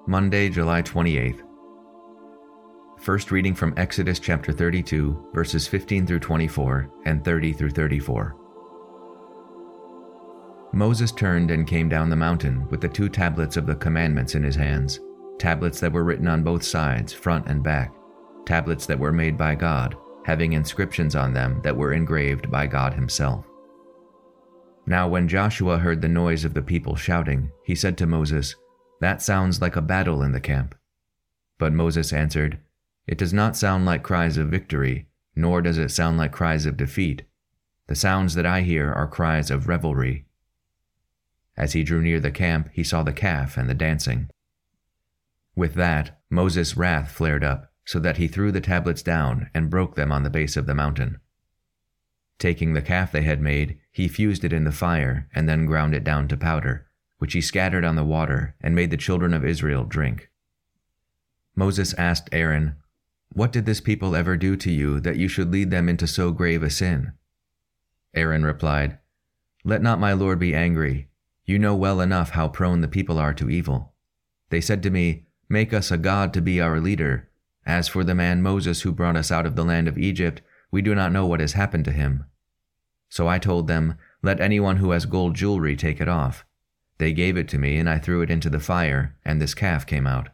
Monday, July 28th. First reading from Exodus chapter 32, verses 15 through 24 and 30 through 34. Moses turned and came down the mountain with the 2 tablets of the commandments in his hands, tablets that were written on both sides, front and back, tablets that were made by God, having inscriptions on them that were engraved by God himself. Now when Joshua heard the noise of the people shouting, he said to Moses, "That sounds like a battle in the camp." But Moses answered, "It does not sound like cries of victory, nor does it sound like cries of defeat. The sounds that I hear are cries of revelry." As he drew near the camp, he saw the calf and the dancing. With that, Moses' wrath flared up, so that he threw the tablets down and broke them on the base of the mountain. Taking the calf they had made, he fused it in the fire and then ground it down to powder, which he scattered on the water and made the children of Israel drink. Moses asked Aaron, "What did this people ever do to you that you should lead them into so grave a sin?" Aaron replied, "Let not my Lord be angry. You know well enough how prone the people are to evil. They said to me, 'Make us a god to be our leader. As for the man Moses who brought us out of the land of Egypt, we do not know what has happened to him.' So I told them, 'Let anyone who has gold jewelry take it off.' They gave it to me, and I threw it into the fire, and this calf came out."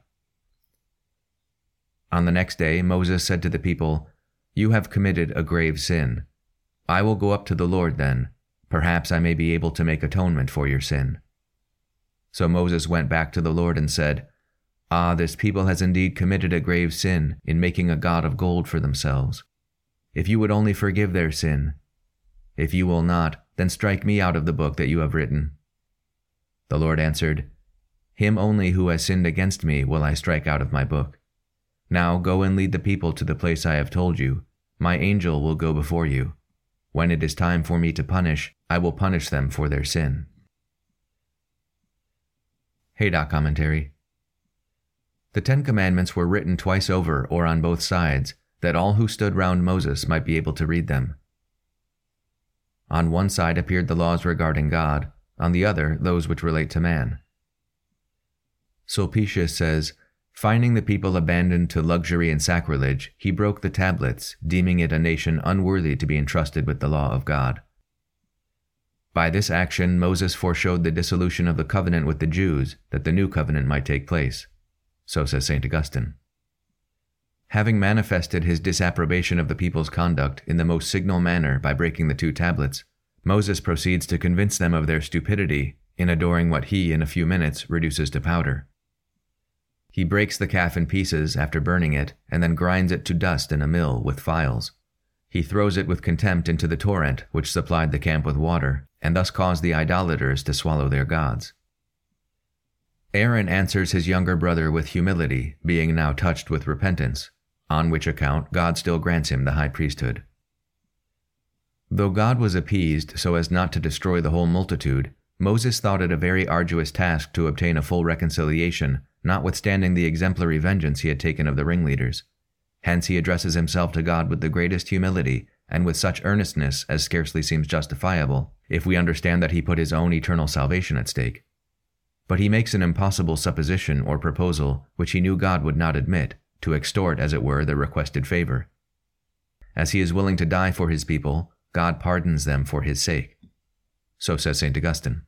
On the next day, Moses said to the people, "You have committed a grave sin. I will go up to the Lord then. Perhaps I may be able to make atonement for your sin." So Moses went back to the Lord and said, "Ah, this people has indeed committed a grave sin in making a god of gold for themselves. If you would only forgive their sin. If you will not, then strike me out of the book that you have written." The Lord answered, "Him only who has sinned against me will I strike out of my book. Now go and lead the people to the place I have told you. My angel will go before you. When it is time for me to punish, I will punish them for their sin." Haydock Commentary. The 10 Commandments were written twice over or on both sides, that all who stood round Moses might be able to read them. On one side appeared the laws regarding God, on the other those which relate to man. Sulpicius says, "Finding the people abandoned to luxury and sacrilege, he broke the tablets, deeming it a nation unworthy to be entrusted with the law of God." By this action Moses foreshowed the dissolution of the covenant with the Jews, that the new covenant might take place. So says St. Augustine. Having manifested his disapprobation of the people's conduct in the most signal manner by breaking the 2 tablets, Moses proceeds to convince them of their stupidity in adoring what he, in a few minutes, reduces to powder. He breaks the calf in pieces after burning it, and then grinds it to dust in a mill with files. He throws it with contempt into the torrent which supplied the camp with water, and thus caused the idolaters to swallow their gods. Aaron answers his younger brother with humility, being now touched with repentance, on which account God still grants him the high priesthood. Though God was appeased so as not to destroy the whole multitude, Moses thought it a very arduous task to obtain a full reconciliation, notwithstanding the exemplary vengeance he had taken of the ringleaders. Hence he addresses himself to God with the greatest humility, and with such earnestness as scarcely seems justifiable, if we understand that he put his own eternal salvation at stake. But he makes an impossible supposition or proposal which he knew God would not admit, to extort, as it were, the requested favor. As he is willing to die for his people, God pardons them for his sake. So says St. Augustine.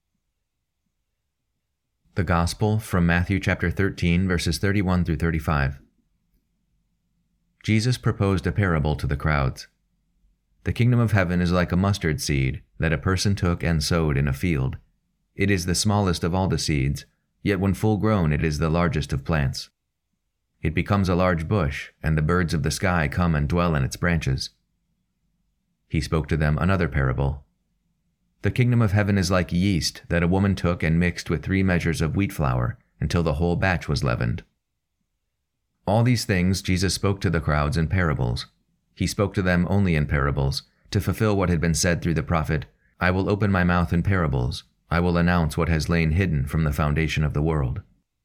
The Gospel from Matthew chapter 13, verses 31 through 35. Jesus proposed a parable to the crowds. "The kingdom of heaven is like a mustard seed that a person took and sowed in a field. It is the smallest of all the seeds, yet when full grown it is the largest of plants. It becomes a large bush, and the birds of the sky come and dwell in its branches." He spoke to them another parable. "The kingdom of heaven is like yeast that a woman took and mixed with 3 measures of wheat flour until the whole batch was leavened." All these things Jesus spoke to the crowds in parables. He spoke to them only in parables, to fulfill what had been said through the prophet, "I will open my mouth in parables. I will announce what has lain hidden from the foundation of the world."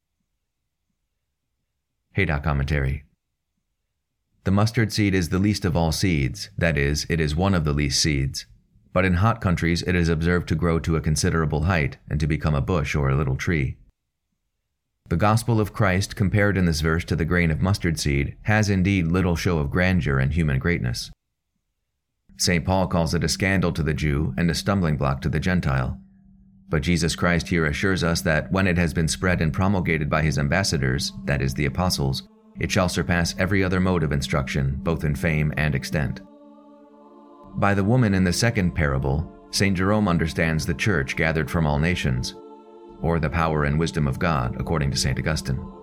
Haydock Commentary. The mustard seed is the least of all seeds, that is, it is one of the least seeds. But in hot countries it is observed to grow to a considerable height and to become a bush or a little tree. The gospel of Christ, compared in this verse to the grain of mustard seed, has indeed little show of grandeur and human greatness. St. Paul calls it a scandal to the Jew and a stumbling block to the Gentile. But Jesus Christ here assures us that when it has been spread and promulgated by his ambassadors, that is, the apostles, it shall surpass every other mode of instruction, both in fame and extent. By the woman in the second parable, St. Jerome understands the church gathered from all nations, or the power and wisdom of God, according to St. Augustine.